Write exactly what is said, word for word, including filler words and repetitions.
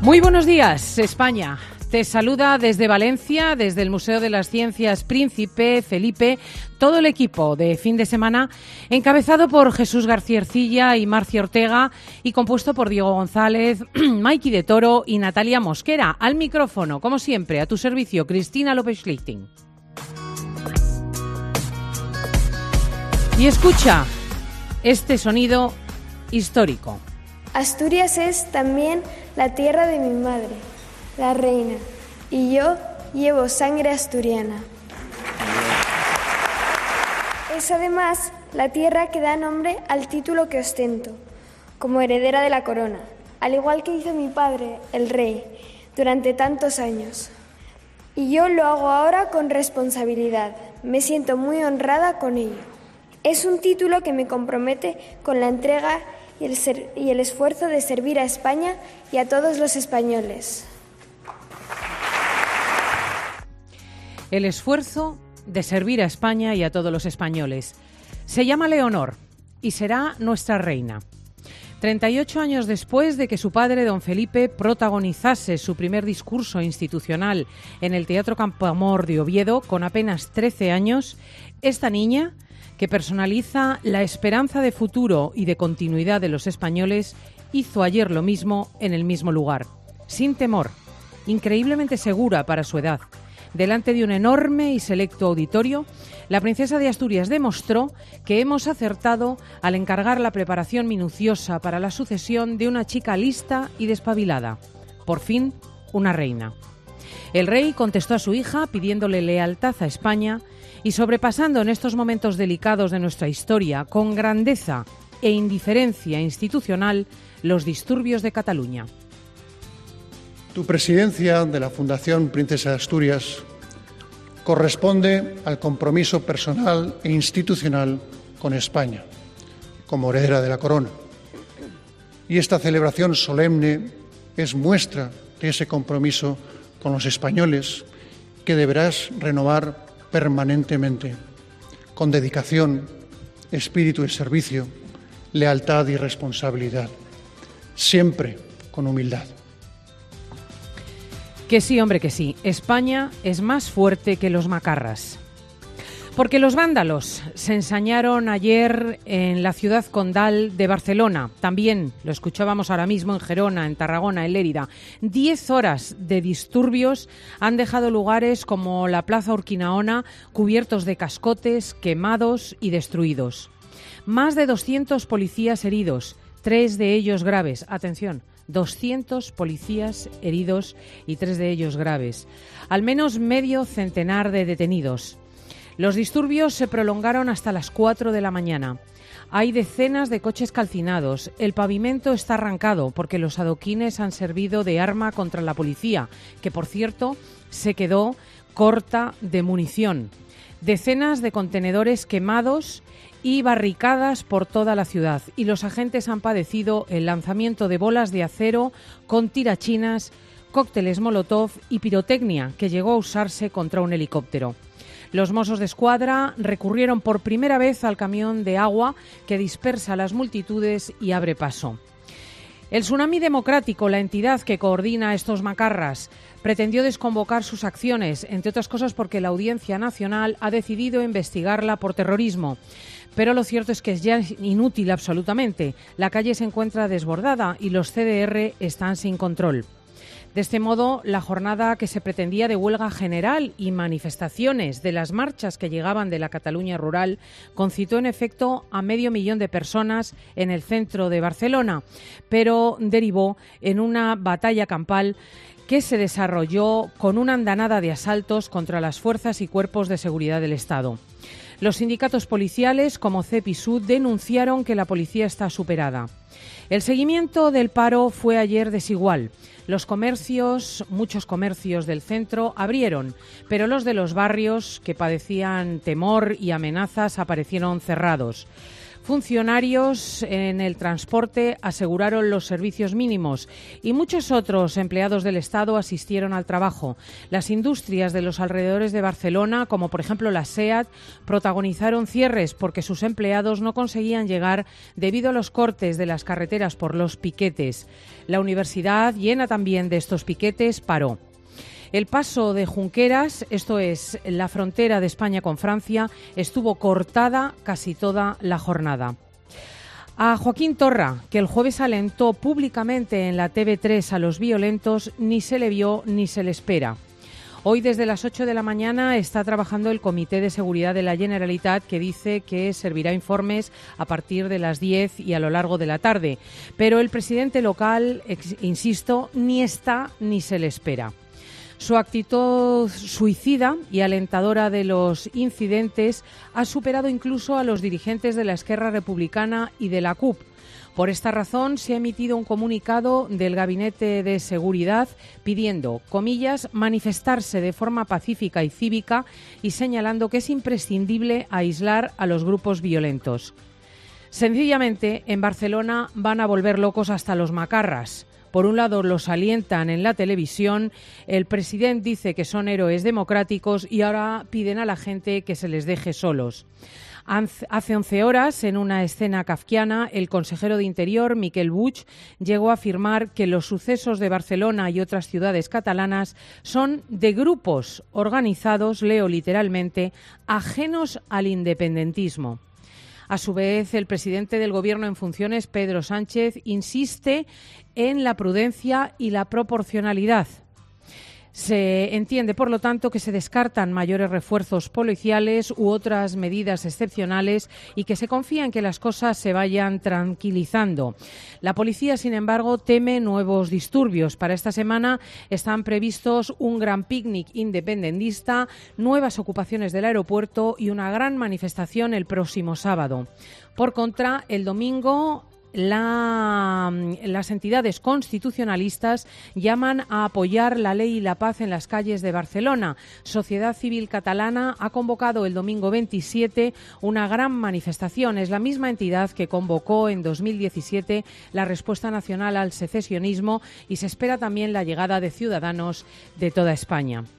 Muy buenos días, España. Te saluda desde Valencia, desde el Museo de las Ciencias Príncipe Felipe, todo el equipo de fin de semana, encabezado por Jesús García Ercilla y Marcia Ortega y compuesto por Diego González, Maiki de Toro y Natalia Mosquera. Al micrófono, como siempre, a tu servicio, Cristina López-Schlichting. Y escucha este sonido histórico. Asturias es también la tierra de mi madre, la reina, y yo llevo sangre asturiana. Es además la tierra que da nombre al título que ostento, como heredera de la corona, al igual que hizo mi padre, el rey, durante tantos años. Y yo lo hago ahora con responsabilidad. Me siento muy honrada con ello. Es un título que me compromete con la entrega y el, ser, y el esfuerzo de servir a España y a todos los españoles. El esfuerzo de servir a España y a todos los españoles. Se llama Leonor y será nuestra reina. treinta y ocho años después de que su padre, don Felipe, protagonizase su primer discurso institucional en el Teatro Campoamor de Oviedo, con apenas trece años, esta niña, que personaliza la esperanza de futuro y de continuidad de los españoles, hizo ayer lo mismo en el mismo lugar, sin temor, increíblemente segura para su edad. Delante de un enorme y selecto auditorio, la princesa de Asturias demostró que hemos acertado al encargar la preparación minuciosa para la sucesión de una chica lista y despabilada. Por fin, una reina. El rey contestó a su hija pidiéndole lealtad a España y sobrepasando en estos momentos delicados de nuestra historia con grandeza e indiferencia institucional los disturbios de Cataluña. Tu presidencia de la Fundación Princesa de Asturias corresponde al compromiso personal e institucional con España, como heredera de la corona. Y esta celebración solemne es muestra de ese compromiso con los españoles que deberás renovar permanentemente, con dedicación, espíritu de servicio, lealtad y responsabilidad, siempre con humildad. Que sí, hombre, que sí. España es más fuerte que los macarras. Porque los vándalos se ensañaron ayer en la ciudad condal de Barcelona. También lo escuchábamos ahora mismo en Gerona, en Tarragona, en Lérida. Diez horas de disturbios han dejado lugares como la Plaza Urquinaona cubiertos de cascotes, quemados y destruidos. Más de doscientos policías heridos, tres de ellos graves. Atención, doscientos policías heridos y tres de ellos graves. Al menos medio centenar de detenidos. Los disturbios se prolongaron hasta las cuatro de la mañana. Hay decenas de coches calcinados. El pavimento está arrancado porque los adoquines han servido de arma contra la policía, que por cierto se quedó corta de munición. Decenas de contenedores quemados y barricadas por toda la ciudad. Y los agentes han padecido el lanzamiento de bolas de acero con tirachinas, cócteles molotov y pirotecnia que llegó a usarse contra un helicóptero. Los Mossos de Escuadra recurrieron por primera vez al camión de agua que dispersa las multitudes y abre paso. El Tsunami Democrático, la entidad que coordina estos macarras, pretendió desconvocar sus acciones, entre otras cosas porque la Audiencia Nacional ha decidido investigarla por terrorismo. Pero lo cierto es que es ya inútil absolutamente. La calle se encuentra desbordada y los C D R están sin control. De este modo, la jornada que se pretendía de huelga general y manifestaciones de las marchas que llegaban de la Cataluña rural concitó en efecto a medio millón de personas en el centro de Barcelona, pero derivó en una batalla campal que se desarrolló con una andanada de asaltos contra las fuerzas y cuerpos de seguridad del Estado. Los sindicatos policiales, como C E P y S U D, denunciaron que la policía está superada. El seguimiento del paro fue ayer desigual. Los comercios, muchos comercios del centro, abrieron, pero los de los barrios, que padecían temor y amenazas, aparecieron cerrados. Funcionarios en el transporte aseguraron los servicios mínimos y muchos otros empleados del Estado asistieron al trabajo. Las industrias de los alrededores de Barcelona, como por ejemplo la SEAT, protagonizaron cierres porque sus empleados no conseguían llegar debido a los cortes de las carreteras por los piquetes. La universidad, llena también de estos piquetes, paró. El paso de Junqueras, esto es la frontera de España con Francia, estuvo cortada casi toda la jornada. A Joaquín Torra, que el jueves alentó públicamente en la T V tres a los violentos, ni se le vio ni se le espera. Hoy desde las ocho de la mañana está trabajando el Comité de Seguridad de la Generalitat, que dice que servirá informes a partir de las diez y a lo largo de la tarde. Pero el presidente local, insisto, ni está ni se le espera. Su actitud suicida y alentadora de los incidentes ha superado incluso a los dirigentes de la Esquerra Republicana y de la C U P. Por esta razón, se ha emitido un comunicado del Gabinete de Seguridad pidiendo, comillas, manifestarse de forma pacífica y cívica y señalando que es imprescindible aislar a los grupos violentos. Sencillamente, en Barcelona van a volver locos hasta los macarras. Por un lado, los alientan en la televisión, el presidente dice que son héroes democráticos y ahora piden a la gente que se les deje solos. Hace once horas, en una escena kafkiana, el consejero de Interior, Miquel Buch, llegó a afirmar que los sucesos de Barcelona y otras ciudades catalanas son de grupos organizados, leo literalmente, ajenos al independentismo. A su vez, el presidente del Gobierno en funciones, Pedro Sánchez, insiste en la prudencia y la proporcionalidad. Se entiende, por lo tanto, que se descartan mayores refuerzos policiales u otras medidas excepcionales y que se confía en que las cosas se vayan tranquilizando. La policía, sin embargo, teme nuevos disturbios. Para esta semana están previstos un gran picnic independentista, nuevas ocupaciones del aeropuerto y una gran manifestación el próximo sábado. Por contra, el domingo La, las entidades constitucionalistas llaman a apoyar la ley y la paz en las calles de Barcelona. Sociedad Civil Catalana ha convocado el domingo veintisiete una gran manifestación. Es la misma entidad que convocó en dos mil diecisiete la respuesta nacional al secesionismo y se espera también la llegada de ciudadanos de toda España.